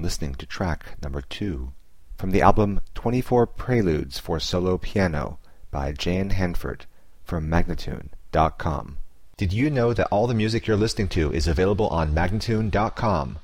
listening to track number 2 from the album 24 Preludes for Solo Piano by Jan Hanford from Magnatune.com. Did you know that all the music you're listening to is available on Magnatune.com?